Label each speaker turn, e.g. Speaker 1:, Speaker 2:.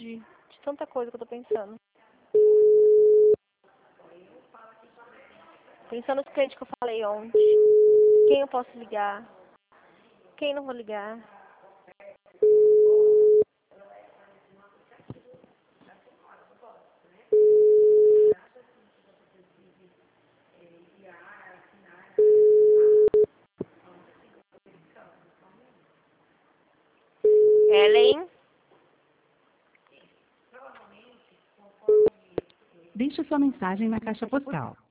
Speaker 1: de tanta coisa que eu tô pensando. Pensando nos clientes que eu falei ontem. Quem eu posso ligar? Quem não vou ligar? Ellen?
Speaker 2: Deixe sua mensagem na caixa postal.